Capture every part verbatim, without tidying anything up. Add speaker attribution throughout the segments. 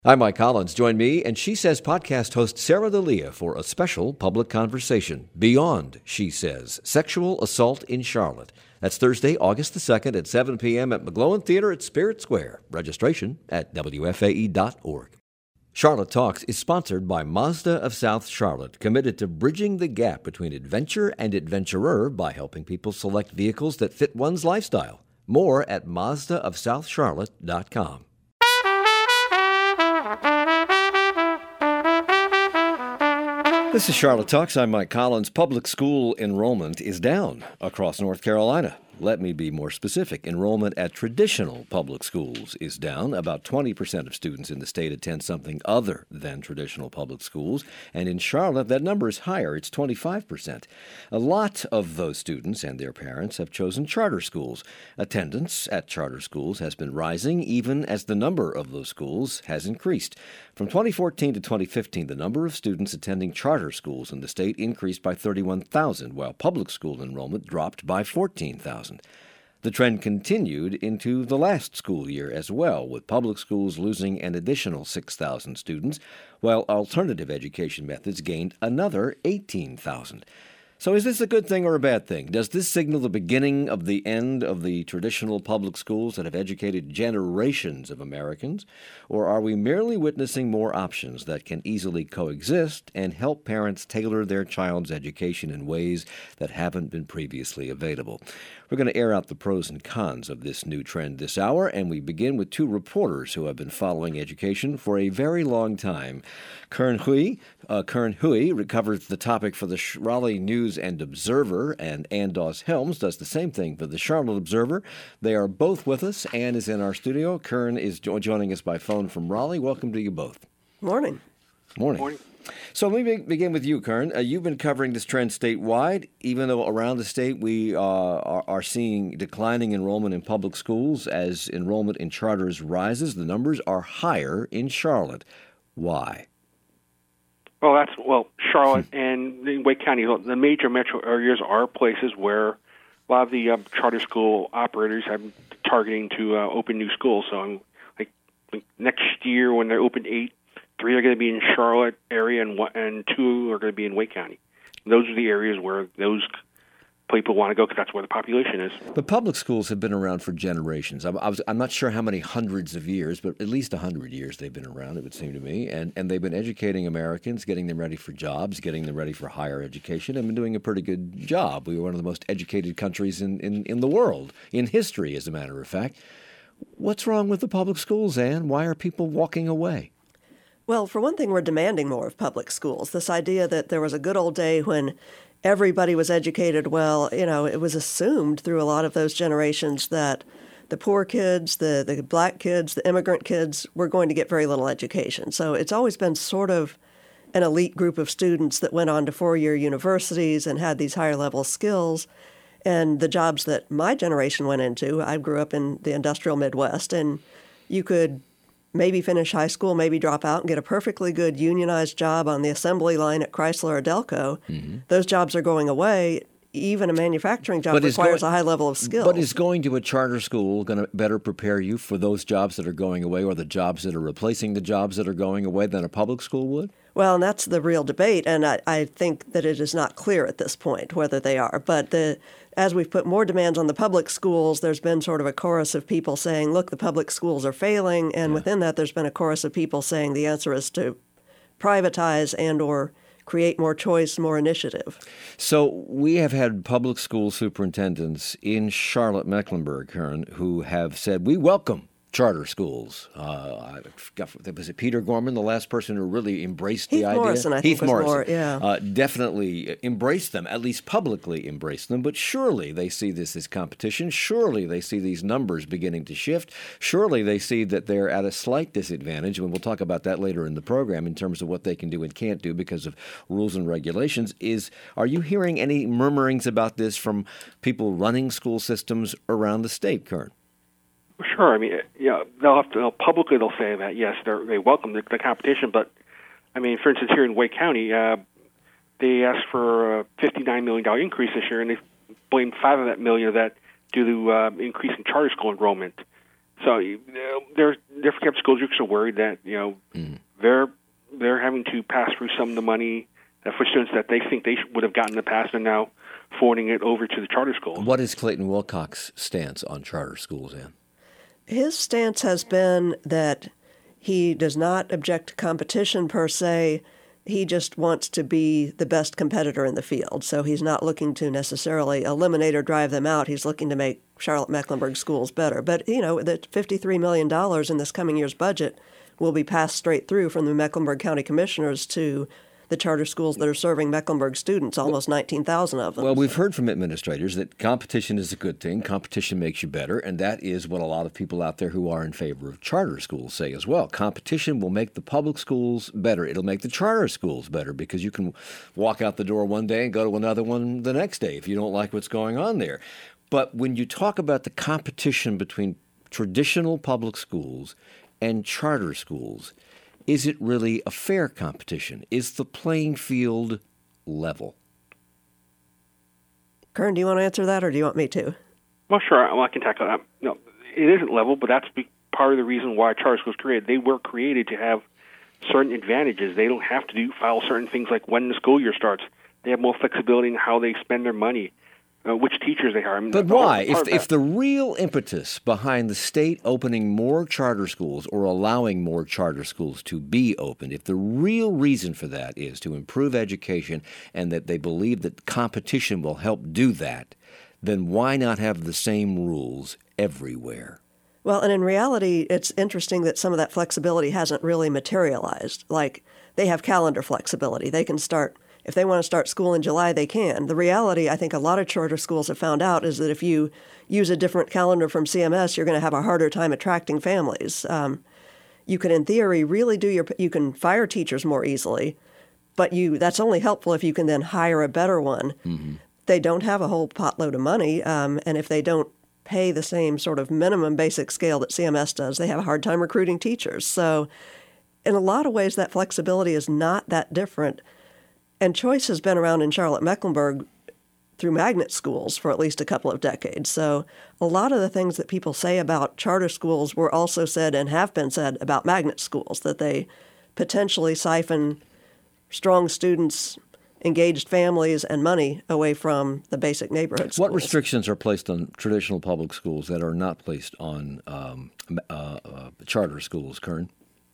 Speaker 1: I'm Mike Collins. Join me and She Says podcast host Sarah D'Elia for a special public conversation. Beyond, She Says, Sexual Assault in Charlotte. That's Thursday, August the second at seven p.m. at McGlowan Theater at Spirit Square. Registration at W F A E dot org. Charlotte Talks is sponsored by Mazda of South Charlotte, committed to bridging the gap between adventure and adventurer by helping people select vehicles that fit one's lifestyle. More at Mazda of South Charlotte dot com. This is Charlotte Talks. I'm Mike Collins. Public school enrollment is down across North Carolina. Let me be more specific. Enrollment at traditional public schools is down. About twenty percent of students in the state attend something other than traditional public schools. And in Charlotte, that number is higher. It's twenty-five percent. A lot of those students and their parents have chosen charter schools. Attendance at charter schools has been rising, even as the number of those schools has increased. From twenty fourteen to twenty fifteen, the number of students attending charter schools in the state increased by thirty-one thousand, while public school enrollment dropped by fourteen thousand. The trend continued into the last school year as well, with public schools losing an additional six thousand students, while alternative education methods gained another eighteen thousand. So is this a good thing or a bad thing? Does this signal the beginning of the end of the traditional public schools that have educated generations of Americans? Or are we merely witnessing more options that can easily coexist and help parents tailor their child's education in ways that haven't been previously available? We're going to air out the pros and cons of this new trend this hour, and we begin with two reporters who have been following education for a very long time. Kern Hui, uh, Kern Hui covers the topic for the Raleigh News and Observer, and Ann Dawes-Helms does the same thing for the Charlotte Observer. They are both with us. Ann is in our studio. Kern is jo- joining us by phone from Raleigh. Welcome to you both.
Speaker 2: Morning.
Speaker 1: Morning. Morning. So let me begin with you, Kern. Uh, you've been covering this trend statewide, even though around the state we uh, are, are seeing declining enrollment in public schools. As enrollment in charters rises, the numbers are higher in Charlotte. Why?
Speaker 3: Well, that's well, Charlotte and in Wake County, the major metro areas are places where a lot of the uh, charter school operators have been targeting to uh, open new schools. So, um, like, like next year, when they open eight, three are going to be in Charlotte area, and one, and two are going to be in Wake County. Those are the areas where those people want to go because that's where the population is.
Speaker 1: But public schools have been around for generations. I, I was, I'm not sure how many hundreds of years, but at least one hundred years they've been around, it would seem to me. And, and they've been educating Americans, getting them ready for jobs, getting them ready for higher education, and been doing a pretty good job. We were one of the most educated countries in, in, in the world, in history, as a matter of fact. What's wrong with the public schools, Ann? Why are people walking away?
Speaker 2: Well, for one thing, we're demanding more of public schools. This idea that there was a good old day when everybody was educated, well, you know, it was assumed through a lot of those generations that the poor kids, the, the black kids, the immigrant kids were going to get very little education. So it's always been sort of an elite group of students that went on to four-year universities and had these higher-level skills. And the jobs that my generation went into, I grew up in the industrial Midwest, and you could maybe finish high school, maybe drop out and get a perfectly good unionized job on the assembly line at Chrysler or Delco. Mm-hmm. Those jobs are going away. Even a manufacturing job but requires going, a high level of skill.
Speaker 1: But is going to a charter school going to better prepare you for those jobs that are going away or the jobs that are replacing the jobs that are going away than a public school would?
Speaker 2: Well, and that's the real debate, and I, I think that it is not clear at this point whether they are. But the, as we've put more demands on the public schools, there's been sort of a chorus of people saying, look, the public schools are failing, and yeah. within that there's been a chorus of people saying the answer is to privatize and or create more choice, more initiative.
Speaker 1: So we have had public school superintendents in Charlotte-Mecklenburg, Kern, who have said, we welcome charter schools. Uh, I forgot, was it Peter Gorman, the last person who really embraced
Speaker 2: Heath
Speaker 1: the idea?
Speaker 2: Morrison, I
Speaker 1: Heath
Speaker 2: think, was
Speaker 1: Morrison.
Speaker 2: more, yeah.
Speaker 1: Uh, definitely embraced them, at least publicly embraced them, but surely they see this as competition. Surely they see these numbers beginning to shift. Surely they see that they're at a slight disadvantage, and we'll talk about that later in the program in terms of what they can do and can't do because of rules and regulations. Is Are you hearing any murmurings about this from people running school systems around the state, Kern?
Speaker 3: Sure. I mean, yeah, they'll have to they'll, publicly they'll say that yes, they they welcome the, the competition. But I mean, for instance, here in Wake County, uh, they asked for a fifty-nine million dollars increase this year, and they blamed five of that million of that due to uh, increase in charter school enrollment. So you know, there, different types of school districts are worried that you know mm. they're they're having to pass through some of the money that for students that they think they would have gotten in the past, and now forwarding it over to the charter schools.
Speaker 1: What is Clayton Wilcox's stance on charter schools, Ann?
Speaker 2: His stance has been that he does not object to competition per se. He just wants to be the best competitor in the field. So he's not looking to necessarily eliminate or drive them out. He's looking to make Charlotte-Mecklenburg schools better. But, you know, the fifty-three million dollars in this coming year's budget will be passed straight through from the Mecklenburg County Commissioners to the charter schools that are serving Mecklenburg students, almost nineteen thousand of them.
Speaker 1: Well, we've heard from administrators that competition is a good thing. Competition makes you better, and that is what a lot of people out there who are in favor of charter schools say as well. Competition will make the public schools better. It'll make the charter schools better because you can walk out the door one day and go to another one the next day if you don't like what's going on there. But when you talk about the competition between traditional public schools and charter schools, is it really a fair competition? Is the playing field level?
Speaker 2: Kern, do you want to answer that, or do you want me to?
Speaker 3: Well, sure. Well, I can tackle that. No, it isn't level, but that's part of the reason why charter schools were created. They were created to have certain advantages. They don't have to do file certain things like when the school year starts. They have more flexibility in how they spend their money. Uh, which teachers they hire. I mean,
Speaker 1: but why? If if the real impetus behind the state opening more charter schools or allowing more charter schools to be opened, if the real reason for that is to improve education and that they believe that competition will help do that, then why not have the same rules everywhere?
Speaker 2: Well, and in reality, it's interesting that some of that flexibility hasn't really materialized. Like, they have calendar flexibility. They can start... If they want to start school in July, they can. The reality, I think a lot of charter schools have found out, is that if you use a different calendar from C M S, you're going to have a harder time attracting families. Um, you can, in theory, really do your – you can fire teachers more easily, but you that's only helpful if you can then hire a better one. Mm-hmm. They don't have a whole potload of money, um, and if they don't pay the same sort of minimum basic scale that C M S does, they have a hard time recruiting teachers. So in a lot of ways, that flexibility is not that different. And choice has been around in Charlotte-Mecklenburg through magnet schools for at least a couple of decades. So a lot of the things that people say about charter schools were also said and have been said about magnet schools, that they potentially siphon strong students, engaged families, and money away from the basic neighborhood schools.
Speaker 1: What restrictions are placed on traditional public schools that are not placed on um, uh, uh, charter schools, Kern?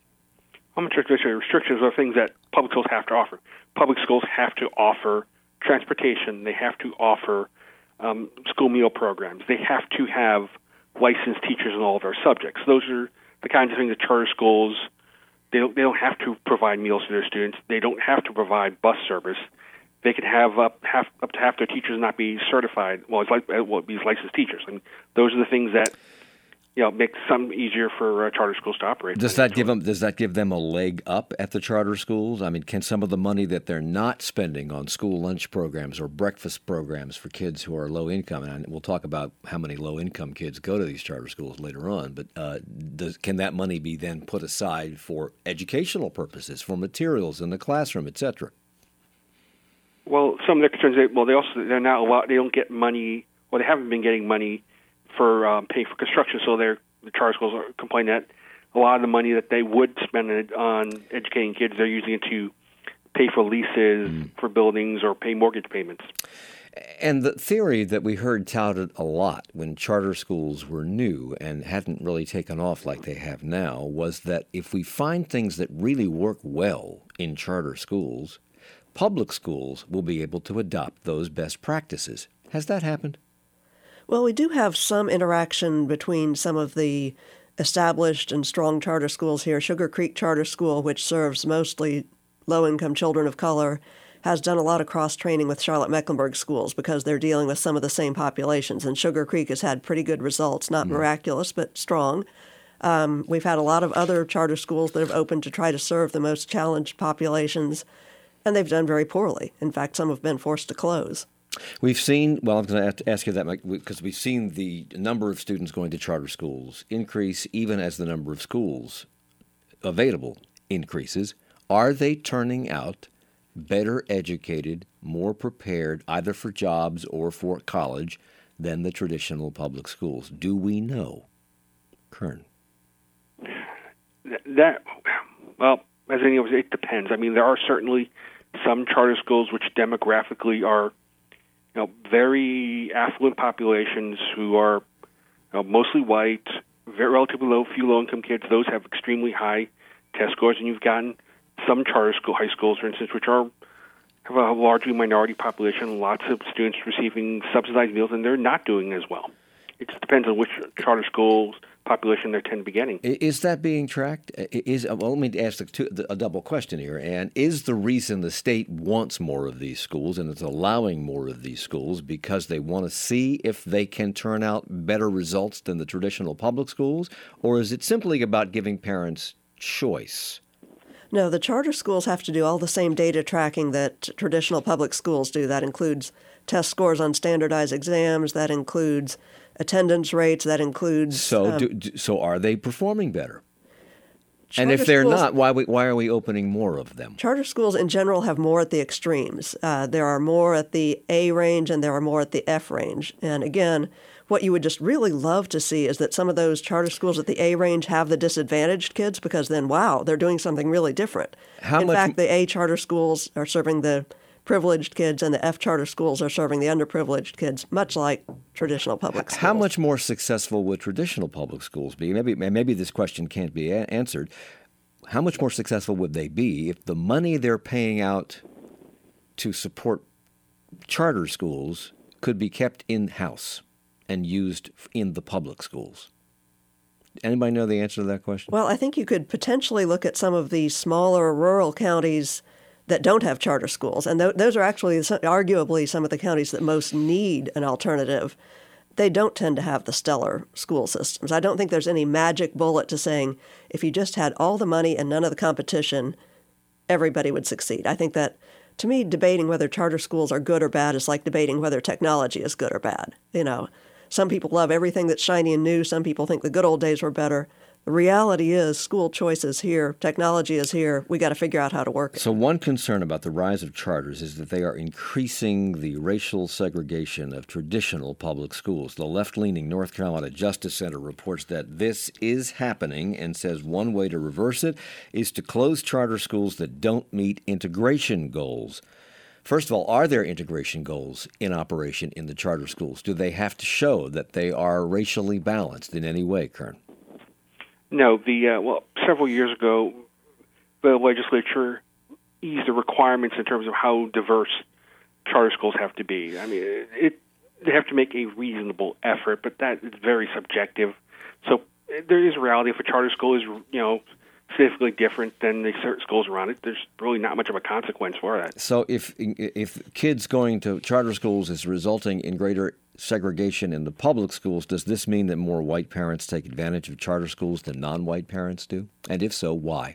Speaker 3: How much restrictions are things that public schools have to offer? Public schools have to offer transportation. They have to offer um, school meal programs. They have to have licensed teachers in all of our subjects. Those are the kinds of things that charter schools, they don't, they don't have to provide meals to their students. They don't have to provide bus service. They could have up, half, up to half their teachers not be certified. Well, it's like well, these licensed teachers. I mean, those are the things that you know, make some easier for uh, charter schools to operate.
Speaker 1: Does that give them? Does that give them a leg up at the charter schools? I mean, can some of the money that they're not spending on school lunch programs or breakfast programs for kids who are low income, and we'll talk about how many low income kids go to these charter schools later on, but uh, does, can that money be then put aside for educational purposes, for materials in the classroom, et cetera?
Speaker 3: Well, some of their concerns, they, well, they also they're not allowed. They don't get money, or they haven't been getting money for um, paying for construction, so they're, the charter schools are complaining that a lot of the money that they would spend on educating kids, they're using it to pay for leases mm. for buildings or pay mortgage payments.
Speaker 1: And the theory that we heard touted a lot when charter schools were new and hadn't really taken off like they have now was that if we find things that really work well in charter schools, public schools will be able to adopt those best practices. Has that happened?
Speaker 2: Well, we do have some interaction between some of the established and strong charter schools here. Sugar Creek Charter School, which serves mostly low-income children of color, has done a lot of cross-training with Charlotte-Mecklenburg schools because they're dealing with some of the same populations. And Sugar Creek has had pretty good results, not mm. miraculous, but strong. Um, we've had a lot of other charter schools that have opened to try to serve the most challenged populations, and they've done very poorly. In fact, some have been forced to close.
Speaker 1: We've seen, well, I'm going to have to ask you that, Mike, because we've seen the number of students going to charter schools increase even as the number of schools available increases. Are they turning out better educated, more prepared, either for jobs or for college, than the traditional public schools? Do we know? Kern?
Speaker 3: That, well, as any of us, it depends. I mean, there are certainly some charter schools which demographically are, you know, very affluent populations who are, you know, mostly white, very relatively low, few low-income kids. Those have extremely high test scores, and you've gotten some charter school, high schools, for instance, which are have a largely minority population, lots of students receiving subsidized meals, and they're not doing as well. It just depends on which charter schools population they tend to be getting.
Speaker 1: Is that being tracked? Is well, let me ask a, a double question here. And is the reason the state wants more of these schools and is allowing more of these schools because they want to see if they can turn out better results than the traditional public schools? Or is it simply about giving parents choice?
Speaker 2: No, the charter schools have to do all the same data tracking that traditional public schools do. That includes test scores on standardized exams. That includes attendance rates. That includes...
Speaker 1: So
Speaker 2: um,
Speaker 1: do, so are they performing better? And if they're
Speaker 2: schools,
Speaker 1: not, why we, why are we opening more of them?
Speaker 2: Charter schools in general have more at the extremes. Uh, there are more at the A range and there are more at the F range. And again, what you would just really love to see is that some of those charter schools at the A range have the disadvantaged kids, because then, wow, they're doing something really different.
Speaker 1: How
Speaker 2: in
Speaker 1: much...
Speaker 2: fact, the A charter schools are serving the privileged kids and the F charter schools are serving the underprivileged kids, much like traditional public schools.
Speaker 1: How much more successful would traditional public schools be? Maybe, maybe this question can't be a- answered. How much more successful would they be if the money they're paying out to support charter schools could be kept in-house and used in the public schools? Anybody know the answer to that question?
Speaker 2: Well, I think you could potentially look at some of the smaller rural counties that don't have charter schools, and th- those are actually arguably some of the counties that most need an alternative. They don't tend to have the stellar school systems. I don't think there's any magic bullet to saying if you just had all the money and none of the competition, everybody would succeed. I think that, to me, debating whether charter schools are good or bad is like debating whether technology is good or bad. You know, some people love everything that's shiny and new. Some people think the good old days were better. The reality is school choice is here. Technology is here. We got to figure out how to work it.
Speaker 1: So one concern about the rise of charters is that they are increasing the racial segregation of traditional public schools. The left-leaning North Carolina Justice Center reports that this is happening and says one way to reverse it is to close charter schools that don't meet integration goals. First of all, are there integration goals in operation in the charter schools? Do they have to show that they are racially balanced in any way, Kern?
Speaker 3: No, the uh, well, several years ago, the legislature eased the requirements in terms of how diverse charter schools have to be. I mean, it they have to make a reasonable effort, but that is very subjective. So there is a reality. If a charter school is, you know, significantly different than the schools around it, there's really not much of a consequence for that.
Speaker 1: So if if kids going to charter schools is resulting in greater segregation in the public schools, does this mean that more white parents take advantage of charter schools than non-white parents do? And if so, why?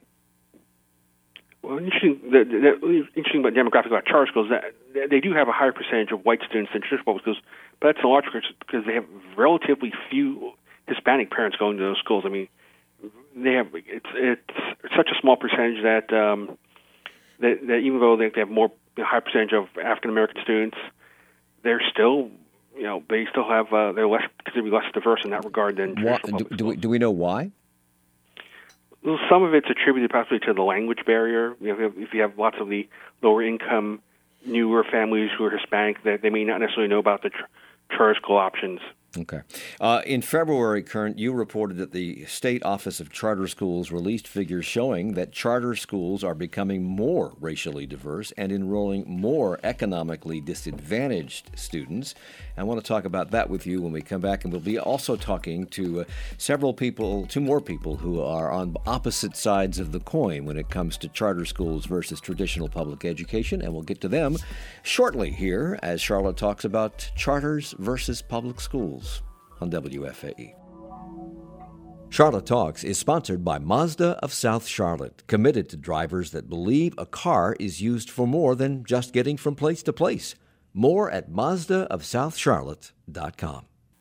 Speaker 3: Well, interesting. The, the, the interesting about demographics about charter schools that they do have a higher percentage of white students than traditional public schools, but that's a large because they have relatively few Hispanic parents going to those schools. I mean, they have it's it's such a small percentage that um, that, that even though they have more a high percentage of African American students, they're still you know they still have uh, they're less considerably less diverse in that regard than traditional
Speaker 1: Why,
Speaker 3: public
Speaker 1: do,
Speaker 3: schools.
Speaker 1: do we do we know why?
Speaker 3: Well, some of it's attributed possibly to the language barrier. You know, if you have, if you have lots of the lower income, newer families who are Hispanic, that they may not necessarily know about the tr- charter school options.
Speaker 1: Okay. Uh, in February, Kern, you reported that the State Office of Charter Schools released figures showing that charter schools are becoming more racially diverse and enrolling more economically disadvantaged students. I want to talk about that with you when we come back, and we'll be also talking to uh, several people, two more people who are on opposite sides of the coin when it comes to charter schools versus traditional public education, and we'll get to them shortly here as Charlotte talks about charters versus public schools on W F A E. Charlotte Talks is sponsored by Mazda of South Charlotte, committed to drivers that believe a car is used for more than just getting from place to place. More at Mazda of South Charlotte dot com.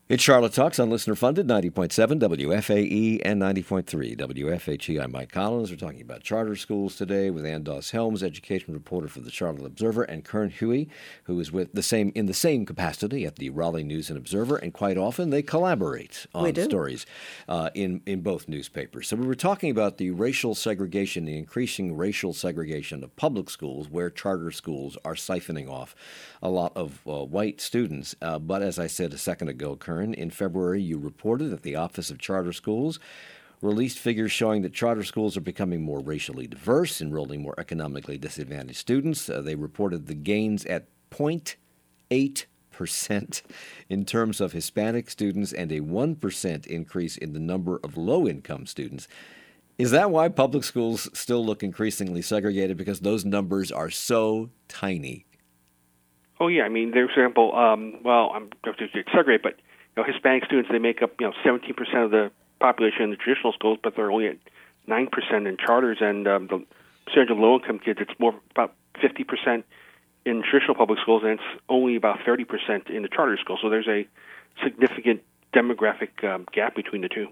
Speaker 1: It's Charlotte Talks on Listener Funded, ninety point seven W F A E and ninety point three W F H E. I'm Mike Collins. We're talking about charter schools today with Ann Doss-Helms, education reporter for the Charlotte Observer, and Kern Huey, who is with the same in the same capacity at the Raleigh News and Observer, and quite often they collaborate on stories uh, in, in both newspapers. So we were talking about the racial segregation, the increasing racial segregation of public schools, where charter schools are siphoning off a lot of uh, white students. Uh, but as I said a second ago, Kern, in February, you reported that the Office of Charter Schools released figures showing that charter schools are becoming more racially diverse, enrolling more economically disadvantaged students. Uh, they reported the gains at zero point eight percent in terms of Hispanic students and a one percent increase in the number of low-income students. Is that why public schools still look increasingly segregated? Because those numbers are so tiny.
Speaker 3: Oh, yeah. I mean, for example, um, well, I'm going to segregate, but you know, Hispanic students, they make up, you know, seventeen percent of the population in the traditional schools, but they're only at nine percent in charters. And um, the percentage of low-income kids, it's more about fifty percent in traditional public schools, and it's only about thirty percent in the charter schools. So there's a significant demographic um, gap between the two.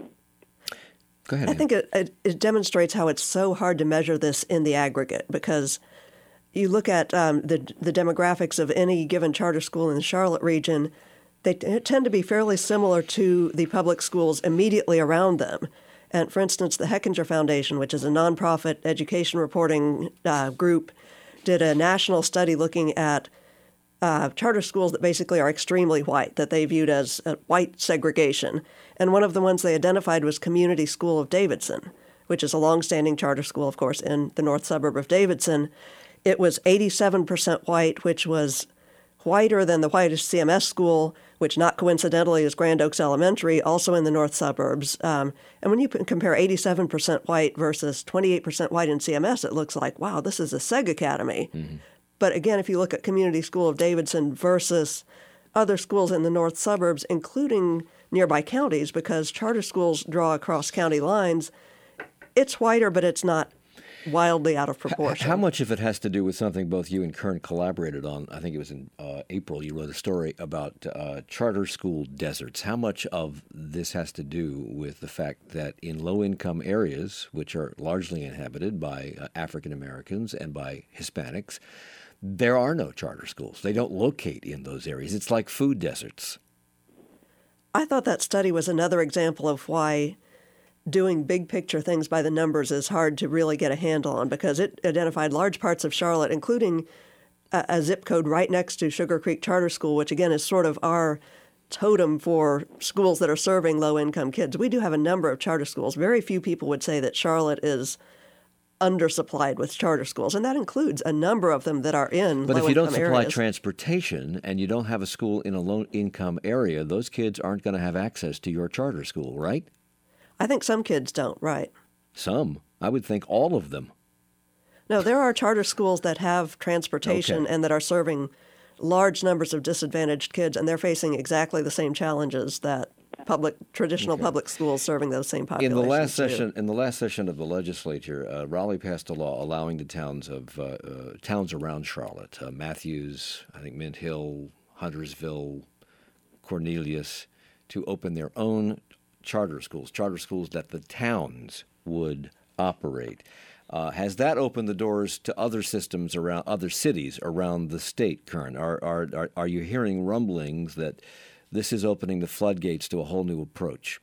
Speaker 1: Go ahead.
Speaker 2: I think it, it, it demonstrates how it's so hard to measure this in the aggregate, because you look at um, the the demographics of any given charter school in the Charlotte region. They t- tend to be fairly similar to the public schools immediately around them. And for instance, the Hechinger Foundation, which is a nonprofit education reporting uh, group, did a national study looking at uh, charter schools that basically are extremely white, that they viewed as uh, white segregation. And one of the ones they identified was Community School of Davidson, which is a longstanding charter school, of course, in the north suburb of Davidson. It was eighty-seven percent white, which was whiter than the whitest C M S school, which not coincidentally is Grand Oaks Elementary, also in the north suburbs. Um, and when you p- compare eighty-seven percent white versus twenty-eight percent white in C M S, it looks like, wow, this is a Seg Academy. Mm-hmm. But again, if you look at Community School of Davidson versus other schools in the north suburbs, including nearby counties, because charter schools draw across county lines, it's whiter, but it's not wildly out of proportion.
Speaker 1: How much of it has to do with something both you and Kern collaborated on? I think it was in uh, April. You wrote a story about uh, charter school deserts. How much of this has to do with the fact that in low-income areas, which are largely inhabited by uh, African Americans and by Hispanics, there are no charter schools. They don't locate in those areas. It's like food deserts.
Speaker 2: I thought that study was another example of why doing big picture things by the numbers is hard to really get a handle on, because it identified large parts of Charlotte, including a, a zip code right next to Sugar Creek Charter School, which again is sort of our totem for schools that are serving low-income kids. We do have a number of charter schools. Very few people would say that Charlotte is undersupplied with charter schools, and that includes a number of them that are in
Speaker 1: But if you don't supply
Speaker 2: areas.
Speaker 1: transportation and you don't have a school in a low-income area, those kids aren't going to have access to your charter school, right?
Speaker 2: I think some kids don't, right?
Speaker 1: Some. I would think all of them.
Speaker 2: No, there are charter schools that have transportation
Speaker 1: Okay.
Speaker 2: and that are serving large numbers of disadvantaged kids, and they're facing exactly the same challenges that public, traditional
Speaker 1: Okay.
Speaker 2: public schools serving those same populations
Speaker 1: In the last
Speaker 2: do.
Speaker 1: session, in the last session of the legislature, uh, Raleigh passed a law allowing the towns of uh, uh, towns around Charlotte, uh, Matthews, I think Mint Hill, Huntersville, Cornelius, to open their own charter schools, charter schools that the towns would operate. Uh, has that opened the doors to other systems around other cities around the state, Kern? Are, are, are, are you hearing rumblings that this is opening the floodgates to a whole new approach?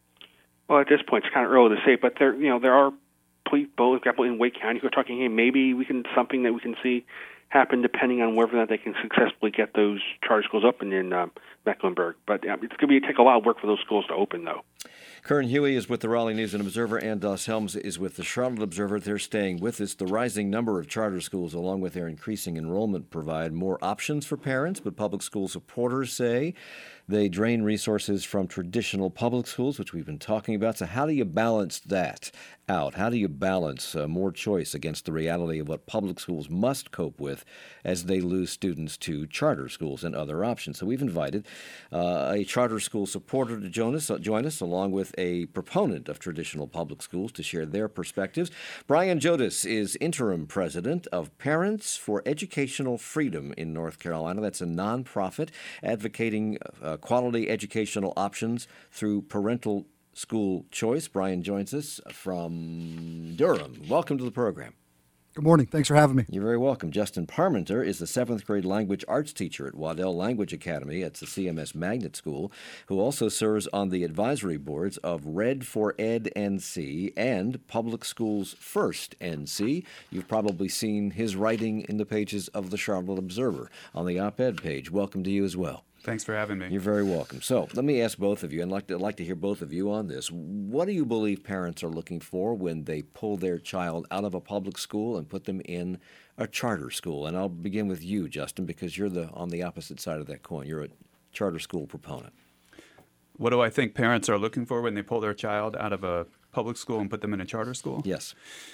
Speaker 3: Well, at this point, it's kind of early to say, but there, you know, there are people, for example, in Wake County who are talking, hey, maybe we can something that we can see happen depending on whether or not they can successfully get those charter schools open in um, Mecklenburg. But uh, it's going to take a lot of work for those schools to open, though.
Speaker 1: Kern Huey is with the Raleigh News and Observer, and Doss-Helms is with the Charlotte Observer. They're staying with us. The rising number of charter schools, along with their increasing enrollment, provide more options for parents, but public school supporters say they drain resources from traditional public schools, which we've been talking about. So how do you balance that out? How do you balance uh, more choice against the reality of what public schools must cope with as they lose students to charter schools and other options? So we've invited uh, a charter school supporter to join us, uh, join us along with with a proponent of traditional public schools to share their perspectives. Brian Jodis is interim president of Parents for Educational Freedom in North Carolina. That's a nonprofit advocating uh, quality educational options through parental school choice. Brian joins us from Durham. Welcome to the program.
Speaker 4: Good morning. Thanks for having me.
Speaker 1: You're very welcome. Justin Parmenter is the seventh grade language arts teacher at Waddell Language Academy at the C M S Magnet School, who also serves on the advisory boards of Red for Ed N C and Public Schools First N C. You've probably seen his writing in the pages of the Charlotte Observer on the op-ed page. Welcome to you as well.
Speaker 5: Thanks for having me.
Speaker 1: You're very welcome. So let me ask both of you, and I'd like to, I'd like to hear both of you on this. What do you believe parents are looking for when they pull their child out of a public school and put them in a charter school? And I'll begin with you, Justin, because you're the on the opposite side of that coin. You're a charter school proponent.
Speaker 5: What do I think parents are looking for when they pull their child out of a public school and put them in a charter school?
Speaker 1: Yes.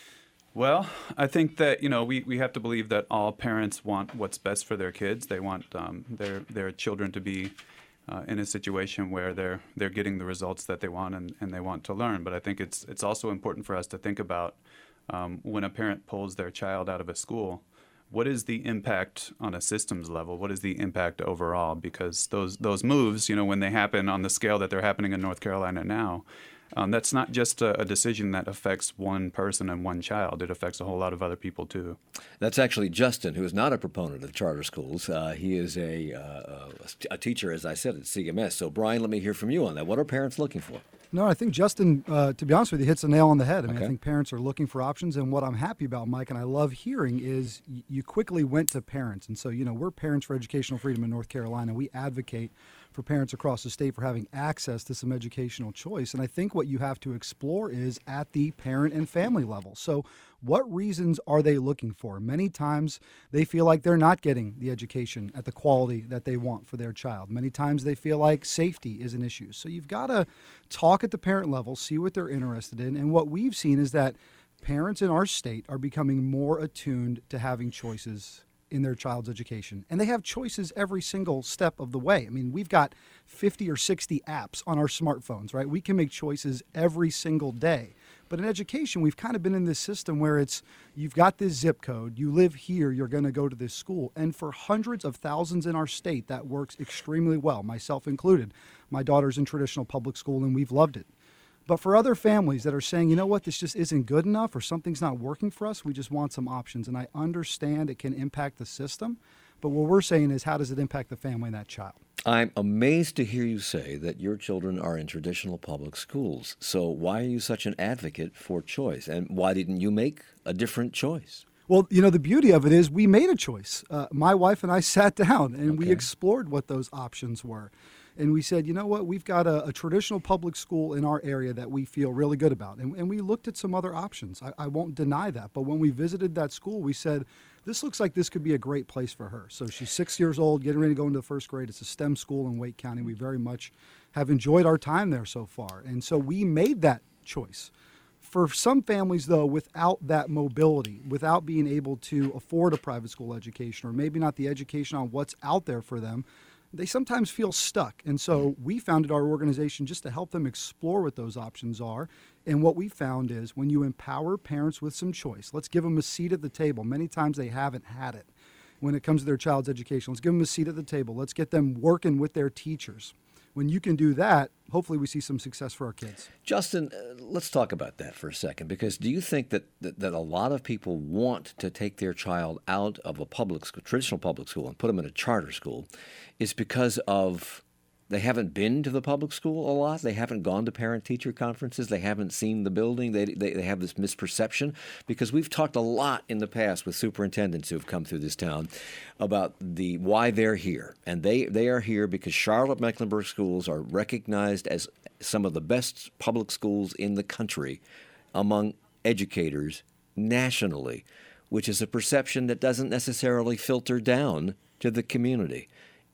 Speaker 5: Well, I think that, you know, we, we have to believe that all parents want what's best for their kids. They want um, their their children to be uh, in a situation where they're they're getting the results that they want and, and they want to learn. But I think it's it's also important for us to think about um, when a parent pulls their child out of a school, what is the impact on a systems level? What is the impact overall? Because those those moves, you know, when they happen on the scale that they're happening in North Carolina now, Um, that's not just a, a decision that affects one person and one child. It affects a whole lot of other people, too.
Speaker 1: That's actually Justin, who is not a proponent of charter schools. Uh, he is a, uh, a teacher, as I said, at C M S. So, Brian, let me hear from you on that. What are parents looking for?
Speaker 4: No, I think Justin, uh, to be honest with you, hits the nail on the head. I mean,
Speaker 1: Okay.
Speaker 4: I think parents are looking for options. And what I'm happy about, Mike, and I love hearing is y- you quickly went to parents. And so, you know, we're Parents for Educational Freedom in North Carolina. We advocate for parents across the state for having access to some educational choice. And I think what you have to explore is at the parent and family level. So what reasons are they looking for? Many times they feel like they're not getting the education at the quality that they want for their child. Many times they feel like safety is an issue. So you've got to talk at the parent level, see what they're interested in. And what we've seen is that parents in our state are becoming more attuned to having choices in their child's education. And they have choices every single step of the way. I mean, we've got fifty or sixty apps on our smartphones, right? We can make choices every single day. But in education, we've kind of been in this system where it's, you've got this zip code, you live here, you're going to go to this school. And for hundreds of thousands in our state, that works extremely well, myself included. My daughter's in traditional public school and we've loved it. But for other families that are saying, you know what, this just isn't good enough or something's not working for us, we just want some options. And I understand it can impact the system, but what we're saying is, how does it impact the family and that child?
Speaker 1: I'm amazed to hear you say that your children are in traditional public schools. So why are you such an advocate for choice? And why didn't you make a different choice?
Speaker 4: Well, you know, the beauty of it is we made a choice. Uh, my wife and I sat down and
Speaker 1: Okay.
Speaker 4: we explored what those options were. And we said, you know what, we've got a, a traditional public school in our area that we feel really good about. And, and we looked at some other options. I, I won't deny that. But when we visited that school, we said, this looks like this could be a great place for her. So she's six years old, getting ready to go into the first grade. It's a STEM school in Wake County. We very much have enjoyed our time there so far. And so we made that choice. For some families, though, without that mobility, without being able to afford a private school education, or maybe not the education on what's out there for them, they sometimes feel stuck. And so we founded our organization just to help them explore what those options are. And what we found is when you empower parents with some choice, let's give them a seat at the table. Many times they haven't had it when it comes to their child's education. Let's give them a seat at the table. Let's get them working with their teachers. When you can do that, hopefully we see some success for our kids.
Speaker 1: Justin, uh, let's talk about that for a second, because do you think that, that, that a lot of people want to take their child out of a public school, traditional public school, and put them in a charter school is because of they haven't been to the public school a lot? They haven't gone to parent-teacher conferences? They haven't seen the building? They, they, they have this misperception? Because we've talked a lot in the past with superintendents who have come through this town about the why they're here. And they, they are here because Charlotte-Mecklenburg schools are recognized as some of the best public schools in the country among educators nationally, which is a perception that doesn't necessarily filter down to the community.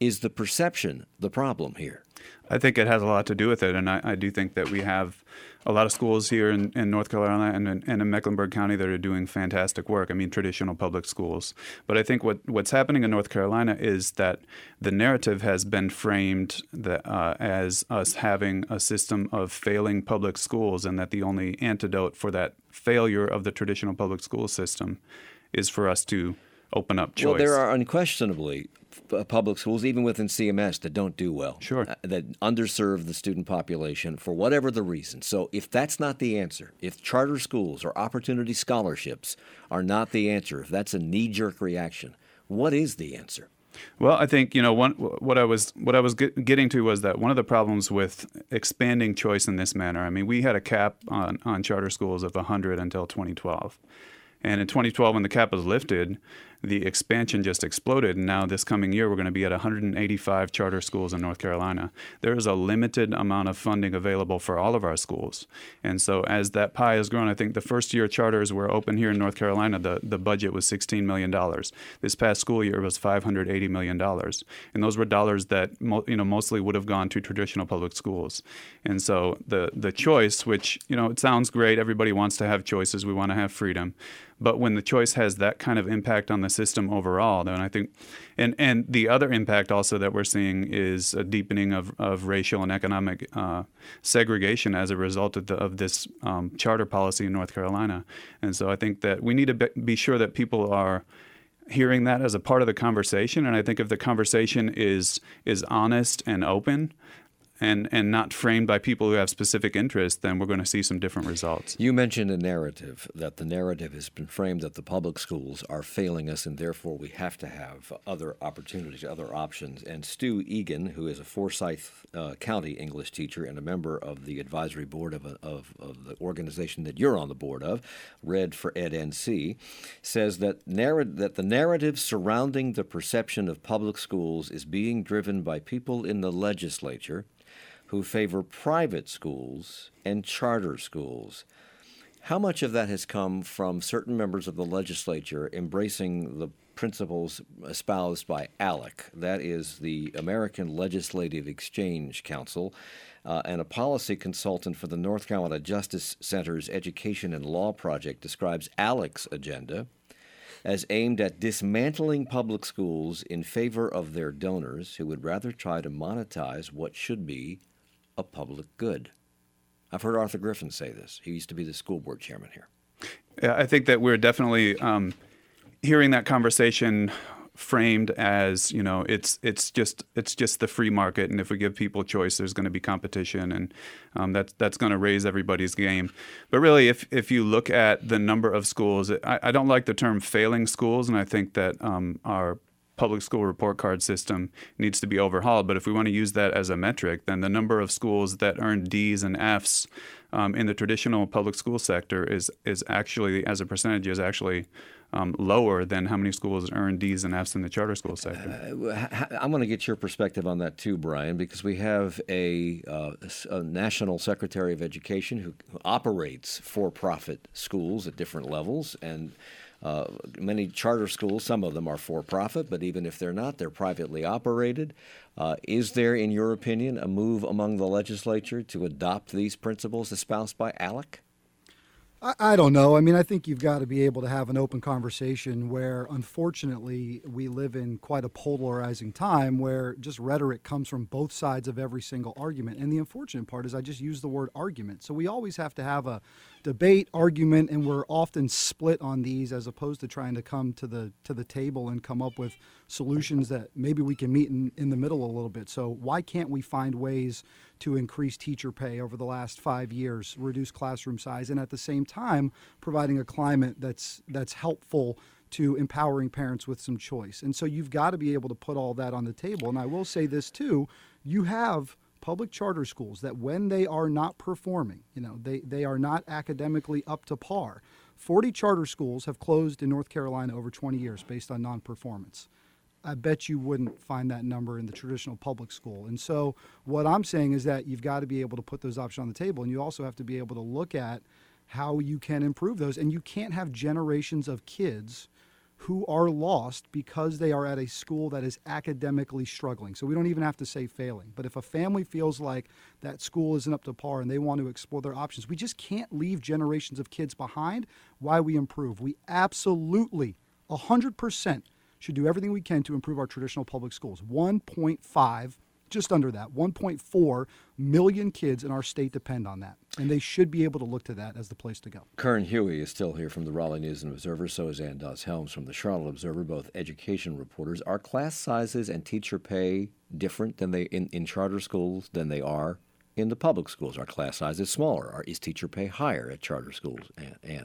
Speaker 1: Is the perception the problem here?
Speaker 5: I think it has a lot to do with it, and I, I do think that we have a lot of schools here in, in North Carolina and in, and in Mecklenburg County that are doing fantastic work. I mean, traditional public schools. But I think what, what's happening in North Carolina is that the narrative has been framed that, uh, as us having a system of failing public schools, and that the only antidote for that failure of the traditional public school system is for us to open up choice.
Speaker 1: Well, there are unquestionably uh, public schools, even within C M S, that don't do well.
Speaker 5: Sure.
Speaker 1: Uh, that underserve the student population for whatever the reason. So if that's not the answer, if charter schools or opportunity scholarships are not the answer, if that's a knee-jerk reaction, what is the answer?
Speaker 5: Well, I think, you know, one, what I was what I was get, getting to was that one of the problems with expanding choice in this manner, I mean, we had a cap on, on charter schools of one hundred until twenty twelve. And in twenty twelve, when the cap was lifted, the expansion just exploded. And now this coming year, we're going to be at one hundred eighty-five charter schools in North Carolina. There is a limited amount of funding available for all of our schools. And so as that pie has grown, I think the first year charters were open here in North Carolina, the, the budget was sixteen million dollars. This past school year was five hundred eighty million dollars. And those were dollars that mo- you know mostly would have gone to traditional public schools. And so the, the choice, which, you know, it sounds great. Everybody wants to have choices. We want to have freedom. But when the choice has that kind of impact on the system overall, then I think, and, and the other impact also that we're seeing is a deepening of, of racial and economic uh, segregation as a result of, the, of this um, charter policy in North Carolina. And so I think that we need to be, be sure that people are hearing that as a part of the conversation. And I think if the conversation is is honest and open, and and not framed by people who have specific interests, then we're going to see some different results.
Speaker 1: You mentioned a narrative, that the narrative has been framed that the public schools are failing us and therefore we have to have other opportunities, other options. And Stu Egan, who is a Forsyth uh, County English teacher and a member of the advisory board of, a, of, of the organization that you're on the board of, Red for Ed N C, says that, narr- that the narrative surrounding the perception of public schools is being driven by people in the legislature who favor private schools and charter schools. How much of that has come from certain members of the legislature embracing the principles espoused by ALEC, that is the American Legislative Exchange Council, uh, and a policy consultant for the North Carolina Justice Center's Education and Law Project describes ALEC's agenda as aimed at dismantling public schools in favor of their donors who would rather try to monetize what should be a public good. I've heard Arthur Griffin say this. He used to be the school board chairman here.
Speaker 5: Yeah, I think that we're definitely um, hearing that conversation framed as, you know, it's it's just it's just the free market, and if we give people choice, there's going to be competition, and um, that's that's going to raise everybody's game. But really, if if you look at the number of schools, I, I don't like the term failing schools, and I think that um, our public school report card system needs to be overhauled. But if we want to use that as a metric, then the number of schools that earn D's and F's um, in the traditional public school sector is is actually, as a percentage, is actually um, lower than how many schools earn D's and F's in the charter school sector.
Speaker 1: Uh, I'm going to get your perspective on that too, Brian, because we have a, uh, a national secretary of education who, who operates for-profit schools at different levels, and Uh, many charter schools, some of them are for-profit, but even if they're not, they're privately operated. Uh, is there, in your opinion, a move among the legislature to adopt these principles espoused by ALEC?
Speaker 4: I, I don't know. I mean, I think you've got to be able to have an open conversation where, unfortunately, we live in quite a polarizing time where just rhetoric comes from both sides of every single argument. And the unfortunate part is I just use the word argument. So we always have to have a debate, argument, and we're often split on these as opposed to trying to come to the to the table and come up with solutions that maybe we can meet in, in the middle a little bit. So why can't we find ways to increase teacher pay over the last five years, reduce classroom size, and at the same time providing a climate that's that's helpful to empowering parents with some choice? And so you've got to be able to put all that on the table. And I will say this too, you have public charter schools that when they are not performing, you know, they, they are not academically up to par. forty charter schools have closed in North Carolina over twenty years based on non-performance. I bet you wouldn't find that number in the traditional public school. And so what I'm saying is that you've got to be able to put those options on the table, and you also have to be able to look at how you can improve those. And you can't have generations of kids who are lost because they are at a school that is academically struggling. So we don't even have to say failing. But if a family feels like that school isn't up to par and they want to explore their options, we just can't leave generations of kids behind while we improve. We absolutely, one hundred percent should do everything we can to improve our traditional public schools. one point five, just under that, one point four million kids in our state depend on that. And they should be able to look to that as the place to go.
Speaker 1: Kern Huey is still here from the Raleigh News and Observer. So is Andos Helms from the Charlotte Observer, both education reporters. Are class sizes and teacher pay different than they in, in charter schools than they are in the public schools? Are class sizes smaller? Or is teacher pay higher at charter schools, Ann? Ann?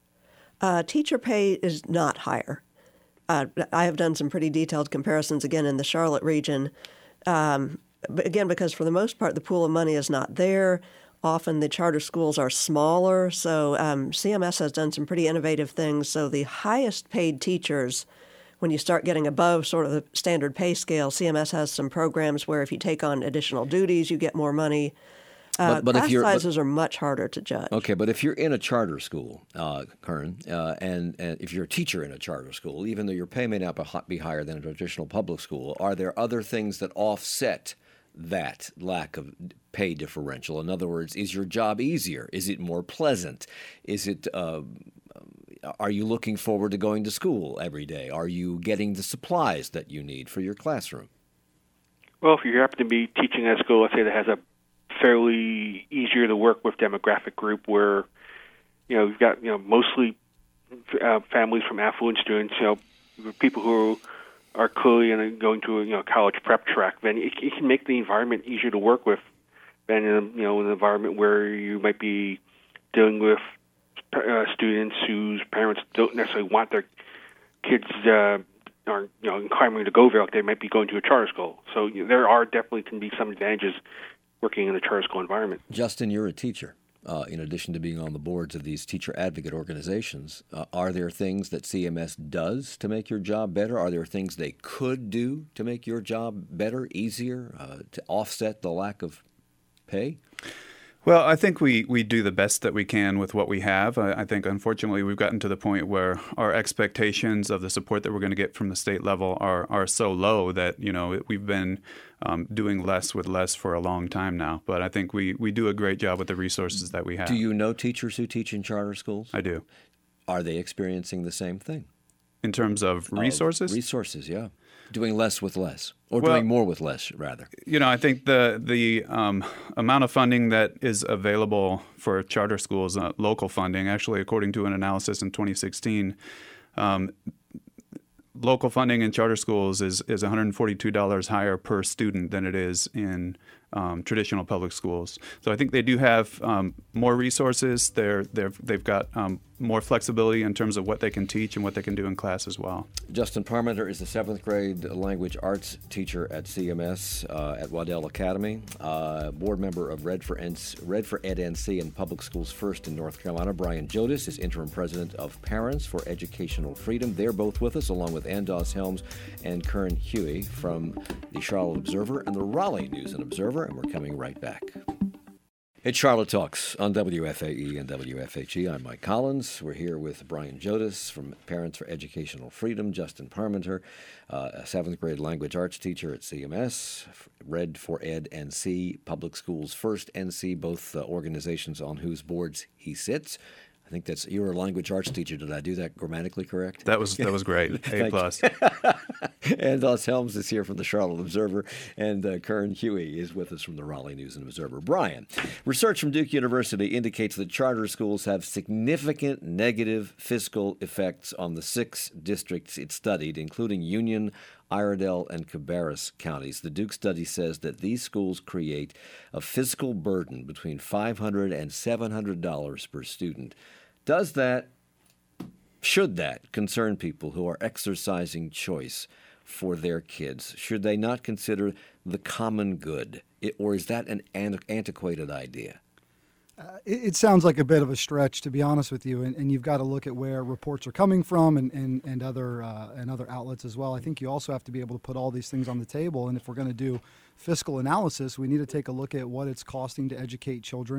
Speaker 2: Uh, teacher pay is not higher. Uh, I have done some pretty detailed comparisons, again, in the Charlotte region. Um, but again, because for the most part, the pool of money is not there. Often the charter schools are smaller. So um, C M S has done some pretty innovative things. So the highest paid teachers, when you start getting above sort of the standard pay scale, C M S has some programs where if you take on additional duties, you get more money. Uh,
Speaker 1: But, but
Speaker 2: class
Speaker 1: if you're,
Speaker 2: sizes
Speaker 1: but,
Speaker 2: are much harder to judge.
Speaker 1: okay, but if you're in a charter school, uh, Kern, uh, and, and if you're a teacher in a charter school, even though your pay may not be higher than a traditional public school, are there other things that offset that lack of pay differential? In other words, is your job easier? Is it more pleasant? Is it? Uh, are you looking forward to going to school every day? Are you getting the supplies that you need for your classroom?
Speaker 3: Well, if you happen to be teaching at a school, let's say that has a fairly easier to work with demographic group where, you know, you've got, you know, mostly uh, families from affluent students, you know, people who are clearly going to a, you know, college prep track, then it, it can make the environment easier to work with than, in, you know, an environment where you might be dealing with uh, students whose parents don't necessarily want their kids uh, are, you know, clamoring to go there like they might be going to a charter school. So you know, there are definitely can be some advantages working in a charter school environment.
Speaker 1: Justin, you're a teacher. Uh, in addition to being on the boards of these teacher advocate organizations, uh, are there things that C M S does to make your job better? Are there things they could do to make your job better, easier, uh, to offset the lack of pay?
Speaker 5: Well, I think we, we do the best that we can with what we have. I, I think, unfortunately, we've gotten to the point where our expectations of the support that we're going to get from the state level are, are so low that, you know, we've been um, doing less with less for a long time now. But I think we, we do a great job with the resources that we have.
Speaker 1: Do you know teachers who teach in charter schools?
Speaker 5: I do.
Speaker 1: Are they experiencing the same thing?
Speaker 5: In terms of resources?
Speaker 1: Of resources, yeah. Doing less with less, or
Speaker 5: well,
Speaker 1: doing more with less, rather.
Speaker 5: You know, I think the the um, amount of funding that is available for charter schools, uh, local funding, actually, according to an analysis in twenty sixteen, um, local funding in charter schools is, is one hundred forty-two dollars higher per student than it is in um, traditional public schools. So I think they do have um, more resources. They're, they're, they've got um, more flexibility in terms of what they can teach and what they can do in class as well.
Speaker 1: Justin Parmenter is the seventh grade language arts teacher at C M S uh, at Waddell Academy, uh, board member of Red for, N- Red for Ed N C and Public Schools First in North Carolina. Brian Jodis is interim president of Parents for Educational Freedom. They're both with us, along with Andos Helms and Kern Huey from the Charlotte Observer and the Raleigh News and Observer, and we're coming right back. It's Charlotte Talks on W F A E and W F H E. I'm Mike Collins. We're here with Brian Jodis from Parents for Educational Freedom, Justin Parmenter, uh, a seventh grade language arts teacher at C M S, Red for Ed N C, Public Schools First N C, both uh, organizations on whose boards he sits. I think that's, you're a language arts teacher. Did I do that grammatically correct?
Speaker 5: That was that was great. A plus.
Speaker 1: Andos Helms is here from the Charlotte Observer, and uh, Kern Huey is with us from the Raleigh News and Observer. Brian, research from Duke University indicates that charter schools have significant negative fiscal effects on the six districts it studied, including Union, Iredell, and Cabarrus counties. The Duke study says that these schools create a fiscal burden between five hundred dollars and seven hundred dollars per student. Does that, should that concern people who are exercising choice for their kids? Should they not consider the common good? It, or is that an antiquated idea?
Speaker 4: Uh, it, it sounds like a bit of a stretch, to be honest with you, and, and you've got to look at where reports are coming from and, and, and other uh, and other outlets as well. I think you also have to be able to put all these things on the table, and if we're going to do fiscal analysis, we need to take a look at what it's costing to educate children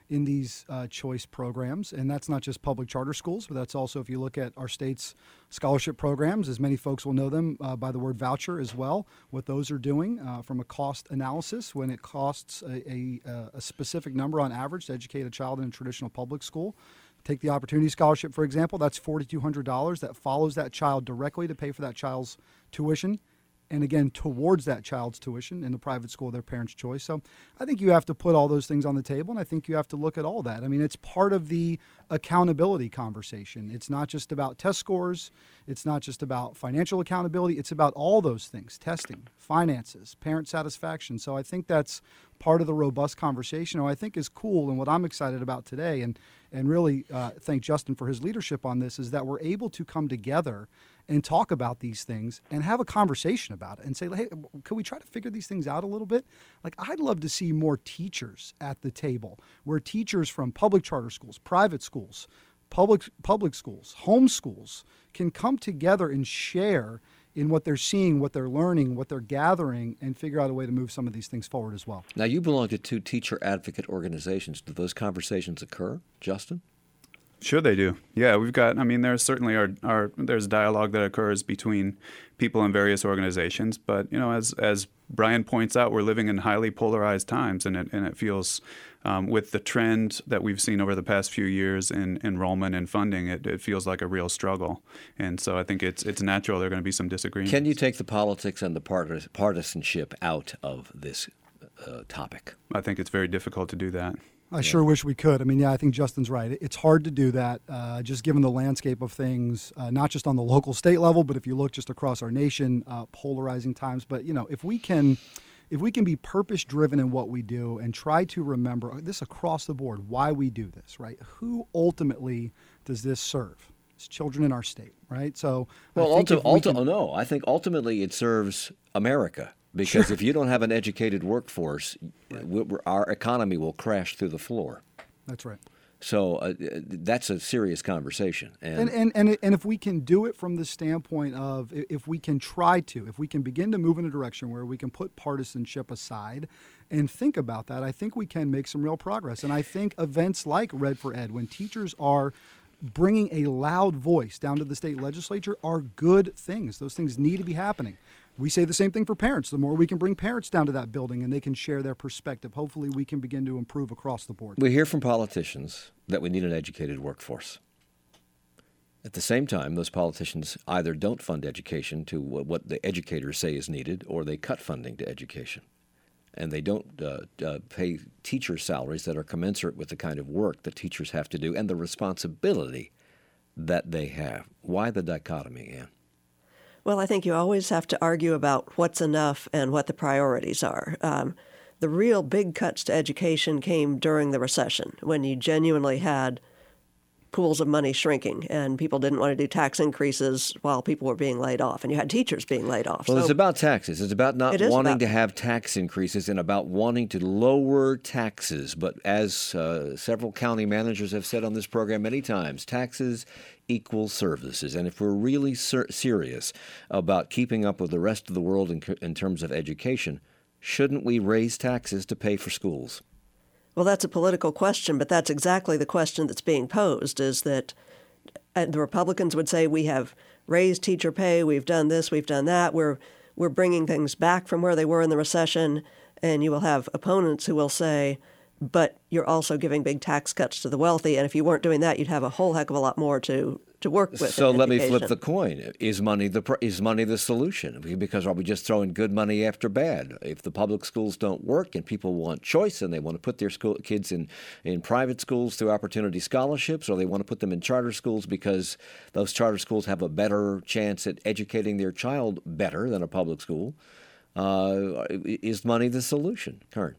Speaker 4: in these uh, choice programs. And that's not just public charter schools, but that's also, if you look at our state's scholarship programs, as many folks will know them uh, by the word voucher as well, what those are doing uh, from a cost analysis, when it costs a, a, a specific number on average to educate a child in a traditional public school. Take the Opportunity Scholarship, for example, that's four thousand two hundred dollars. That follows that child directly to pay for that child's tuition. And again, towards that child's tuition in the private school of their parents' choice. So I think you have to put all those things on the table, and I think you have to look at all that. I mean, it's part of the accountability conversation. It's not just about test scores. It's not just about financial accountability. It's about all those things: testing, finances, parent satisfaction. So I think that's part of the robust conversation, what I think is cool, and what I'm excited about today, and, and really uh, thank Justin for his leadership on this, is that we're able to come together and talk about these things and have a conversation about it and say, hey, could we try to figure these things out a little bit? Like, I'd love to see more teachers at the table, where teachers from public charter schools, private schools, public public schools, home schools can come together and share in what they're seeing, what they're learning, what they're gathering, and figure out a way to move some of these things forward as well.
Speaker 1: Now, you belong to two teacher advocate organizations. Do those conversations occur, Justin?
Speaker 5: Sure they do. Yeah, we've got, I mean, there's certainly our, our there's dialogue that occurs between people in various organizations. But, you know, as as Brian points out, we're living in highly polarized times, and it, and it feels, um, with the trend that we've seen over the past few years in enrollment and funding, it, it feels like a real struggle. And so I think it's it's natural there are going to be some disagreements.
Speaker 1: Can you take the politics and the partis- partisanship out of this uh, topic?
Speaker 5: I think it's very difficult to do that.
Speaker 4: I sure wish we could. I mean, yeah, I think Justin's right. It's hard to do that, uh, just given the landscape of things, uh, not just on the local state level, but if you look just across our nation, uh, polarizing times. But, you know, if we can if we can be purpose-driven in what we do and try to remember this across the board, why we do this, right? Who ultimately does this serve? It's children in our state, right? So,
Speaker 1: well,
Speaker 4: I think
Speaker 1: ulti-
Speaker 4: if we
Speaker 1: ulti-
Speaker 4: can-
Speaker 1: no, I think ultimately it serves America. Because if you don't have an educated workforce, we our economy will crash through the floor.
Speaker 4: That's right.
Speaker 1: So uh, that's a serious conversation.
Speaker 4: And, and, and, and if we can do it from the standpoint of, if we can try to, if we can begin to move in a direction where we can put partisanship aside and think about that, I think we can make some real progress. And I think events like Red for Ed, when teachers are bringing a loud voice down to the state legislature, are good things. Those things need to be happening. We say the same thing for parents. The more we can bring parents down to that building and they can share their perspective, hopefully we can begin to improve across the board.
Speaker 1: We hear from politicians that we need an educated workforce. At the same time, those politicians either don't fund education to what the educators say is needed, or they cut funding to education. And they don't uh, uh, pay teacher salaries that are commensurate with the kind of work that teachers have to do and the responsibility that they have. Why the dichotomy, Ann?
Speaker 2: Well, I think you always have to argue about what's enough and what the priorities are. Um, the real big cuts to education came during the recession, when you genuinely had pools of money shrinking and people didn't want to do tax increases while people were being laid off, and you had teachers being laid off.
Speaker 1: Well,
Speaker 2: so
Speaker 1: it's about taxes. It's about not
Speaker 2: it
Speaker 1: wanting
Speaker 2: about,
Speaker 1: to have tax increases and about wanting to lower taxes. But as uh, several county managers have said on this program many times, taxes equal services. And if we're really ser- serious about keeping up with the rest of the world in, in terms of education, shouldn't we raise taxes to pay for schools?
Speaker 2: Well, that's a political question, but that's exactly the question that's being posed, is that the Republicans would say we have raised teacher pay, we've done this, we've done that, we're we're bringing things back from where they were in the recession, and you will have opponents who will say, but you're also giving big tax cuts to the wealthy, and if you weren't doing that, you'd have a whole heck of a lot more to, to work with.
Speaker 1: So let
Speaker 2: education.
Speaker 1: me flip the coin. Is money the pr- is money the solution? Because are we just throwing good money after bad? If the public schools don't work and people want choice and they want to put their school kids in, in private schools through opportunity scholarships, or they want to put them in charter schools because those charter schools have a better chance at educating their child better than a public school, uh, is money the solution? Kern?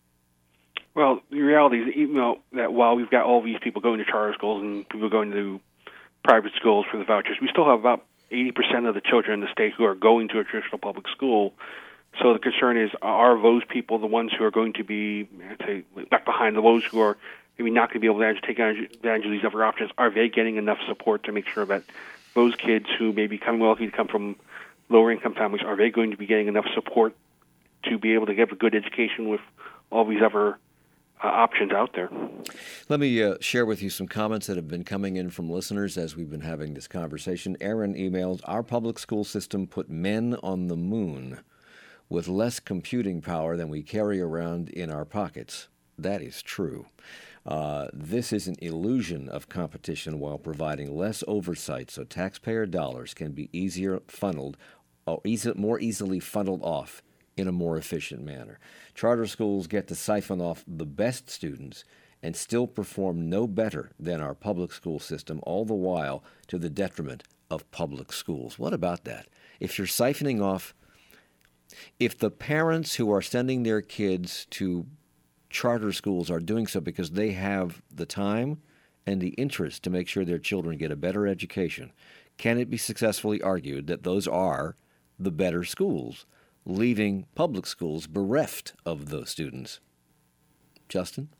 Speaker 3: Well, the reality is, even though that while we've got all these people going to charter schools and people going to private schools for the vouchers, we still have about eighty percent of the children in the state who are going to a traditional public school. So the concern is, are those people the ones who are going to be, I'd say, left behind, the those who are maybe not going to be able to take advantage of these other options? Are they getting enough support to make sure that those kids who may be coming wealthy to come from lower income families, are they going to be getting enough support to be able to give a good education with all these other uh, options out there.
Speaker 1: Let me uh, share with you some comments that have been coming in from listeners as we've been having this conversation. Aaron emailed, "Our public school system put men on the moon with less computing power than we carry around in our pockets." That is true. Uh, this is an illusion of competition while providing less oversight so taxpayer dollars can be easier funneled or easy, more easily funneled off in a more efficient manner. Charter schools get to siphon off the best students and still perform no better than our public school system, all the while to the detriment of public schools. What about that? If you're siphoning off, if the parents who are sending their kids to charter schools are doing so because they have the time and the interest to make sure their children get a better education, can it be successfully argued that those are the better schools, leaving public schools bereft of those students? Justin?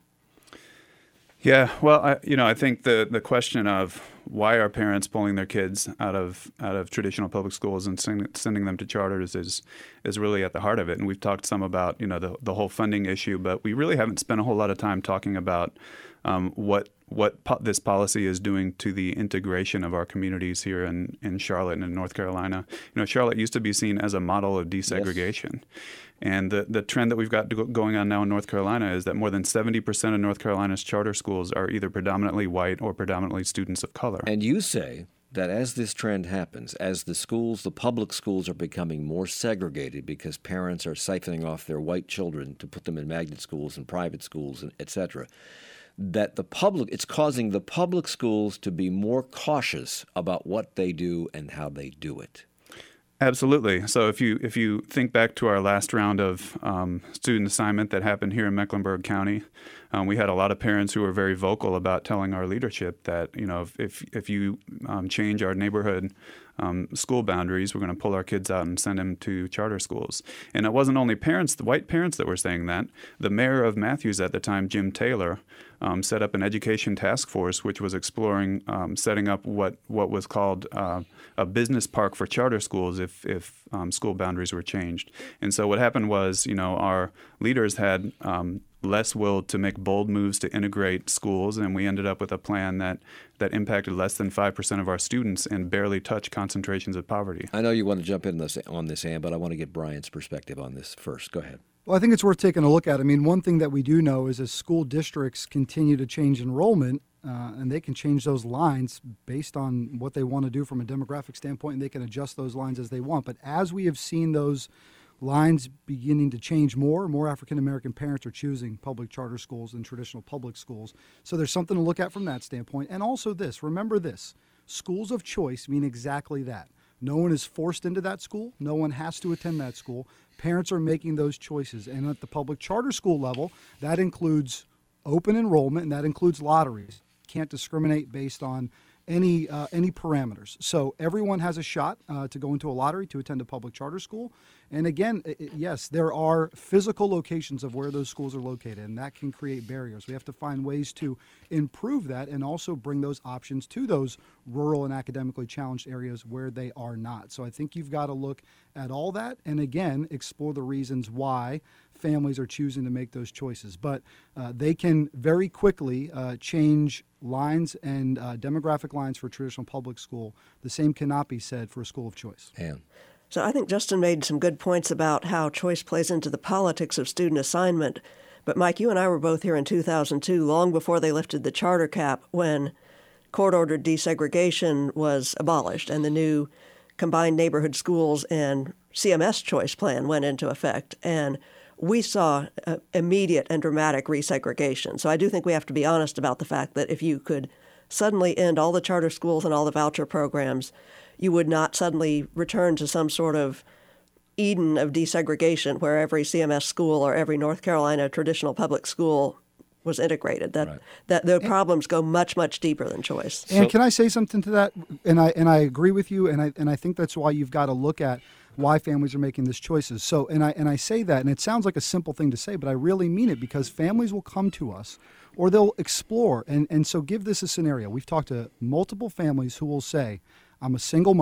Speaker 5: Yeah, well, I, you know, I think the, the question of why are parents pulling their kids out of out of traditional public schools and send, sending them to charters is is really at the heart of it. And we've talked some about, you know, the the whole funding issue, but we really haven't spent a whole lot of time talking about um, what what po- this policy is doing to the integration of our communities here in, in Charlotte and in North Carolina. You know, Charlotte used to be seen as a model of desegregation. Yes. And the, the trend that we've got go- going on now in North Carolina is that more than seventy percent of North Carolina's charter schools are either predominantly white or predominantly students of color.
Speaker 1: And you say that as this trend happens, as the schools, the public schools are becoming more segregated because parents are siphoning off their white children to put them in magnet schools and private schools, and et cetera, that the public, it's causing the public schools to be more cautious about what they do and how they do it.
Speaker 5: Absolutely. So if you if you think back to our last round of um, student assignment that happened here in Mecklenburg County, um, we had a lot of parents who were very vocal about telling our leadership that, you know, if if, if you um, change our neighborhood um, school boundaries, we're going to pull our kids out and send them to charter schools. And it wasn't only parents, the white parents that were saying that. The mayor of Matthews at the time, Jim Taylor, um, set up an education task force which was exploring um, setting up what, what was called uh, a business park for charter schools if, if um, school boundaries were changed. And so what happened was, you know, our leaders had um, less will to make bold moves to integrate schools, and we ended up with a plan that, that impacted less than five percent of our students and barely touched concentrations of poverty.
Speaker 1: I know you want to jump in this, on this, Ann, but I want to get Brian's perspective on this first. Go ahead.
Speaker 4: Well, I think it's worth taking a look at. I mean, one thing that we do know is as school districts continue to change enrollment, uh, and they can change those lines based on what they want to do from a demographic standpoint, and they can adjust those lines as they want. But as we have seen those lines beginning to change more, more African-American parents are choosing public charter schools than traditional public schools. So there's something to look at from that standpoint. And also this, remember this, schools of choice mean exactly that. No one is forced into that school. No one has to attend that school. Parents are making those choices. And at the public charter school level, that includes open enrollment, and that includes lotteries. Can't discriminate based on any uh, any parameters. So everyone has a shot uh, to go into a lottery to attend a public charter school. And again, it, it, yes, there are physical locations of where those schools are located, and that can create barriers. We have to find ways to improve that and also bring those options to those rural and academically challenged areas where they are not. So I think you've got to look at all that and, again, explore the reasons why families are choosing to make those choices. But uh, they can very quickly uh, change lines and uh, demographic lines for traditional public school. The same cannot be said for a school of choice.
Speaker 1: Ann.
Speaker 2: So I think Justin made some good points about how choice plays into the politics of student assignment. But Mike, you and I were both here in two thousand two, long before they lifted the charter cap, when court-ordered desegregation was abolished and the new combined neighborhood schools and C M S choice plan went into effect. And we saw uh, immediate and dramatic resegregation. So I do think we have to be honest about the fact that if you could suddenly end all the charter schools and all the voucher programs, you would not suddenly return to some sort of Eden of desegregation where every C M S school or every North Carolina traditional public school was integrated. That right. that the problems go much, much deeper than choice.
Speaker 4: And
Speaker 1: so,
Speaker 4: can I say something to that? And I and I agree with you, and I and I think that's why you've got to look at why families are making these choices. So and I and I say that, and it sounds like a simple thing to say, but I really mean it, because families will come to us or they'll explore. And, and so give this a scenario. We've talked to multiple families who will say, I'm a single mother.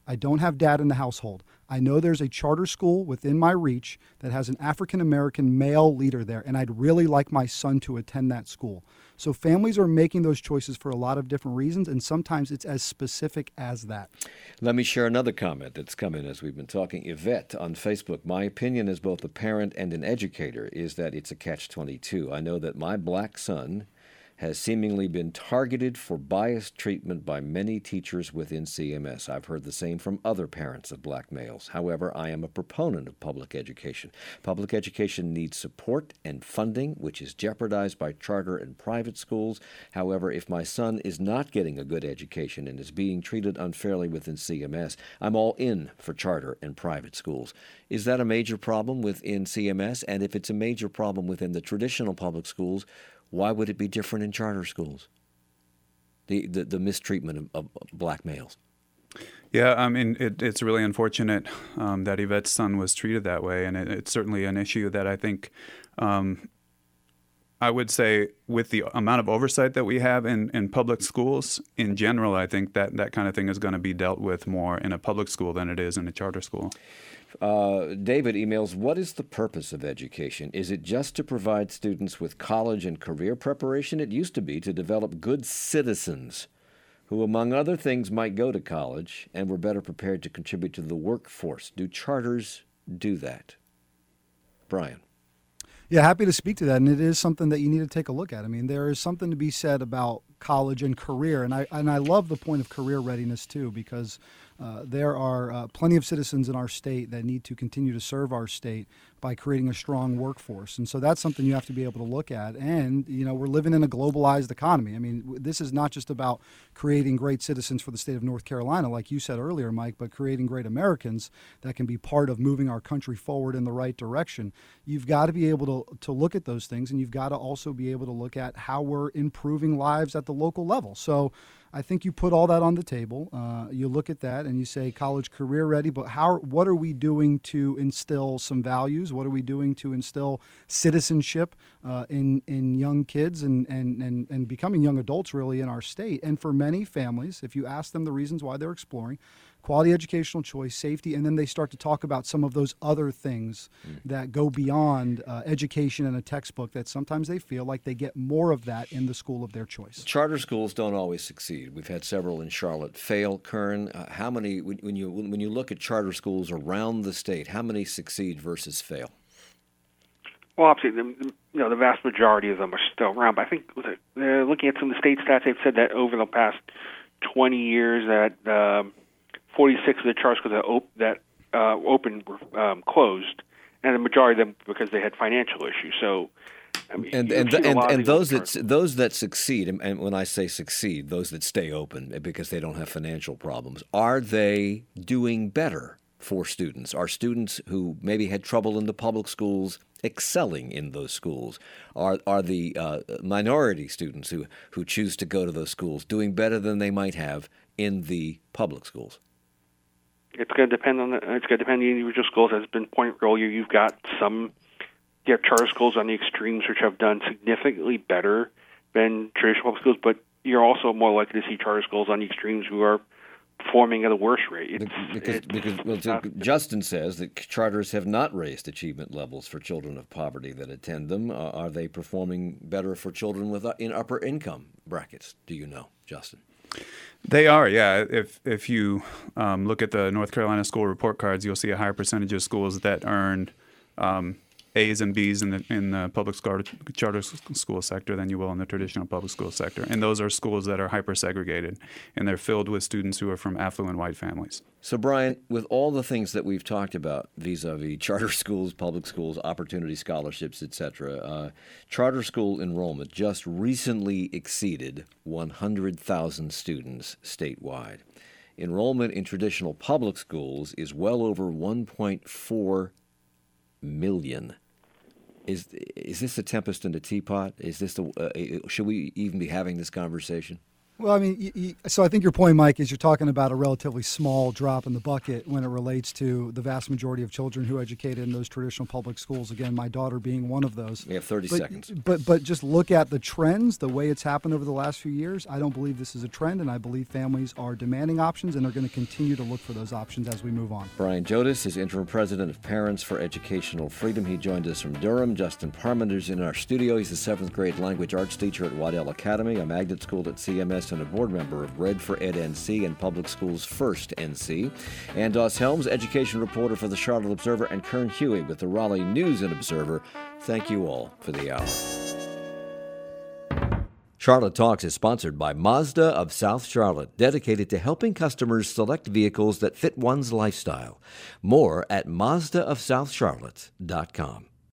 Speaker 4: I don't have dad in the household. I know there's a charter school within my reach that has an African-American male leader there, and I'd really like my son to attend that school. So families are making those choices for a lot of different reasons, and sometimes it's as specific as that.
Speaker 1: Let me share another comment that's come in as we've been talking. Yvette on Facebook, my opinion as both a parent and an educator is that it's a catch twenty-two. I know that my black son has seemingly been targeted for biased treatment by many teachers within C M S. I've heard the same from other parents of black males. However, I am a proponent of public education. Public education needs support and funding, which is jeopardized by charter and private schools. However, if my son is not getting a good education and is being treated unfairly within C M S, I'm all in for charter and private schools. Is that a major problem within C M S? And if it's a major problem within the traditional public schools, why would it be different in charter schools? The the, the mistreatment of, of black males.
Speaker 5: Yeah, I mean, it, it's really unfortunate um, that Yvette's son was treated that way, and it, it's certainly an issue that I think, um, I would say, with the amount of oversight that we have in, in public schools in general, I think that that kind of thing is going to be dealt with more in a public school than it is in a charter school.
Speaker 1: Uh, David emails, what is the purpose of education? Is it just to provide students with college and career preparation? It used to be to develop good citizens who, among other things, might go to college and were better prepared to contribute to the workforce. Do charters do that? Brian.
Speaker 4: Yeah, happy to speak to that, and it is something that you need to take a look at. I mean, there is something to be said about college and career, and I and I love the point of career readiness too, because uh, there are uh, plenty of citizens in our state that need to continue to serve our state by creating a strong workforce, and so that's something you have to be able to look at. And you know, we're living in a globalized economy. I mean, this is not just about creating great citizens for the state of North Carolina, like you said earlier, Mike, but creating great Americans that can be part of moving our country forward in the right direction. You've got to be able to to look at those things, and you've got to also be able to look at how we're improving lives at the local level. So I think you put all that on the table. Uh, you look at that and you say college career ready, but how? What are we doing to instill some values? What are we doing to instill citizenship uh, in in young kids and, and, and, and becoming young adults really in our state? And for many families, if you ask them the reasons why they're exploring, quality educational choice, safety, and then they start to talk about some of those other things mm. that go beyond uh, education and a textbook, that sometimes they feel like they get more of that in the school of their choice.
Speaker 1: Charter schools don't always succeed. We've had several in Charlotte fail. Kern, uh, how many, when, when you when you look at charter schools around the state, how many succeed versus fail?
Speaker 3: Well, obviously, the, you know, the vast majority of them are still around. But I think uh, looking at some of the state stats, they've said that over the past twenty years that uh, forty-six of the charter schools that, op- that uh, opened were um, closed, and the majority of them because they had financial issues. So, I mean,
Speaker 1: and and and, and those that those that succeed, and when I say succeed, those that stay open because they don't have financial problems, are they doing better for students? Are students who maybe had trouble in the public schools excelling in those schools? Are are the uh, minority students who, who choose to go to those schools doing better than they might have in the public schools?
Speaker 3: It's going to depend on the, it's going to depend on the individual schools. As has been pointed earlier, you've got some you have charter schools on the extremes which have done significantly better than traditional public schools, but you're also more likely to see charter schools on the extremes who are performing at a worse rate. It's,
Speaker 1: because
Speaker 3: it's,
Speaker 1: because well, so Justin says that charters have not raised achievement levels for children of poverty that attend them. Uh, are they performing better for children with uh, in upper income brackets? Do you know, Justin?
Speaker 5: They are, yeah. If if you um, look at the North Carolina school report cards, you'll see a higher percentage of schools that earned um, A's and B's in the in the public school, charter school sector than you will in the traditional public school sector. And those are schools that are hyper segregated, and they're filled with students who are from affluent white families.
Speaker 1: So, Brian, with all the things that we've talked about vis-a-vis charter schools, public schools, opportunity scholarships, et cetera, uh, charter school enrollment just recently exceeded one hundred thousand students statewide. Enrollment in traditional public schools is well over one point four million. Is is this a tempest in a teapot? Is this the uh, should we even be having this conversation?
Speaker 4: Well, I mean, y- y- so I think your point, Mike, is you're talking about a relatively small drop in the bucket when it relates to the vast majority of children who are educated in those traditional public schools. Again, my daughter being one of those.
Speaker 1: We have thirty
Speaker 4: but,
Speaker 1: seconds.
Speaker 4: But but just look at the trends, the way it's happened over the last few years. I don't believe this is a trend, and I believe families are demanding options and are going to continue to look for those options as we move on.
Speaker 1: Brian Jodis is interim president of Parents for Educational Freedom. He joined us from Durham. Justin Parmender's in our studio. He's a seventh grade language arts teacher at Waddell Academy, a magnet school at C M S, and a board member of Red for Ed N C and Public Schools First N C. And Doss Helms, education reporter for the Charlotte Observer, and Kern Huey with the Raleigh News and Observer. Thank you all for the hour. Charlotte Talks is sponsored by Mazda of South Charlotte, dedicated to helping customers select vehicles that fit one's lifestyle. More at Mazda of South Charlotte dot com.